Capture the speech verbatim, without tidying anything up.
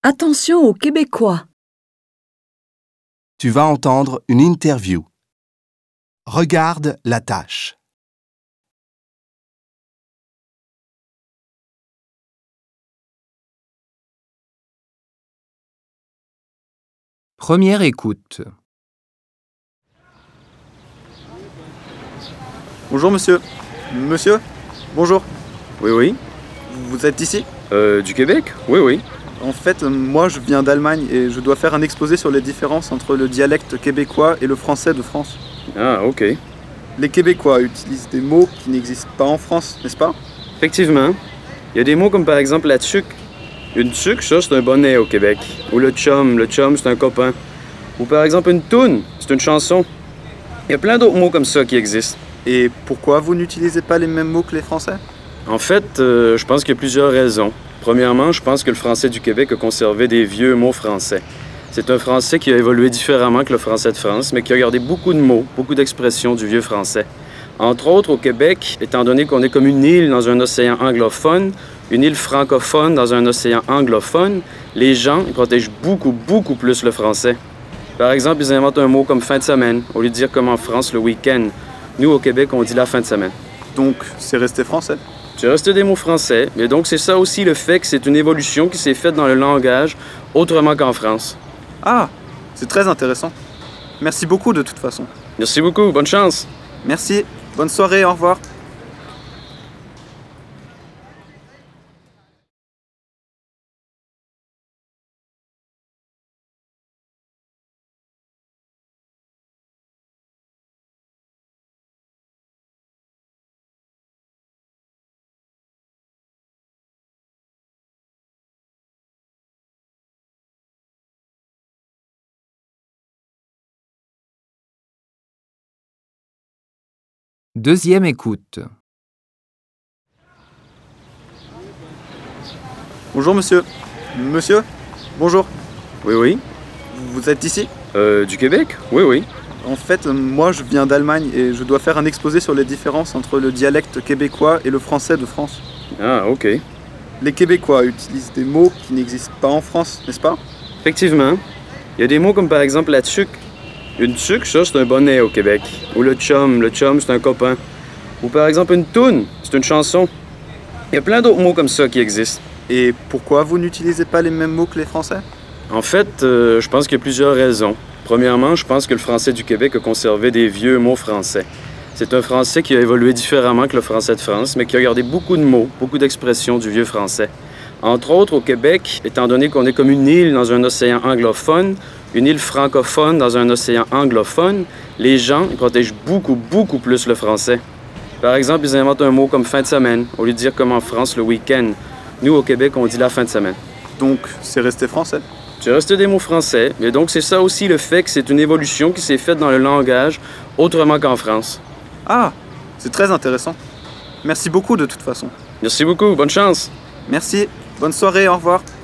Attention aux Québécois. Tu vas entendre une interview. Regarde la tâche. Première écoute. Bonjour monsieur. Monsieur Bonjour. Oui, oui. Vous êtes ici? Euh, du Québec? Oui, oui. En fait, moi je viens d'Allemagne et je dois faire un exposé sur les différences entre le dialecte québécois et le français de France. Ah, ok. Les Québécois utilisent des mots qui n'existent pas en France, n'est-ce pas? Effectivement. Il y a des mots comme par exemple la tuque. Une tuque, ça, c'est un bonnet au Québec. Ou le chum. Le chum, c'est un copain. Ou par exemple une toune, c'est une chanson. Il y a plein d'autres mots comme ça qui existent. Et pourquoi vous n'utilisez pas les mêmes mots que les Français? En fait, euh, je pense qu'il y a plusieurs raisons. Premièrement, je pense que le français du Québec a conservé des vieux mots français. C'est un français qui a évolué différemment que le français de France, mais qui a gardé beaucoup de mots, beaucoup d'expressions du vieux français. Entre autres, au Québec, étant donné qu'on est comme une île dans un océan anglophone, une île francophone dans un océan anglophone, les gens ils protègent beaucoup, beaucoup plus le français. Par exemple, ils inventent un mot comme « fin de semaine », au lieu de dire comme en France le week-end. Nous, au Québec, on dit la fin de semaine. Donc, c'est resté français. C'est resté des mots français, mais donc c'est ça aussi le fait que c'est une évolution qui s'est faite dans le langage autrement qu'en France. Ah, c'est très intéressant. Merci beaucoup de toute façon. Merci beaucoup, bonne chance. Merci, bonne soirée, au revoir. Deuxième écoute. Bonjour monsieur. Monsieur Bonjour. Oui, oui. Vous êtes ici? Euh, du Québec? Oui, oui. En fait, moi je viens d'Allemagne et je dois faire un exposé sur les différences entre le dialecte québécois et le français de France. Ah, ok. Les Québécois utilisent des mots qui n'existent pas en France, n'est-ce pas? Effectivement. Il y a des mots comme par exemple la tuque. Une tuque, ça, c'est un bonnet au Québec. Ou le chum. Le chum, c'est un copain. Ou par exemple une toune, c'est une chanson. Il y a plein d'autres mots comme ça qui existent. Et pourquoi vous n'utilisez pas les mêmes mots que les Français? En fait, euh, je pense qu'il y a plusieurs raisons. Premièrement, je pense que le français du Québec a conservé des vieux mots français. C'est un français qui a évolué différemment que le français de France, mais qui a gardé beaucoup de mots, beaucoup d'expressions du vieux français. Entre autres, au Québec, étant donné qu'on est comme une île dans un océan anglophone, une île francophone dans un océan anglophone, les gens ils protègent beaucoup, beaucoup plus le français. Par exemple, ils inventent un mot comme « fin de semaine », au lieu de dire comme en France le week-end. Nous, au Québec, on dit la fin de semaine. Donc, c'est resté français. C'est resté des mots français, mais donc c'est ça aussi le fait que c'est une évolution qui s'est faite dans le langage autrement qu'en France. Ah, c'est très intéressant. Merci beaucoup de toute façon. Merci beaucoup, bonne chance. Merci, bonne soirée, au revoir.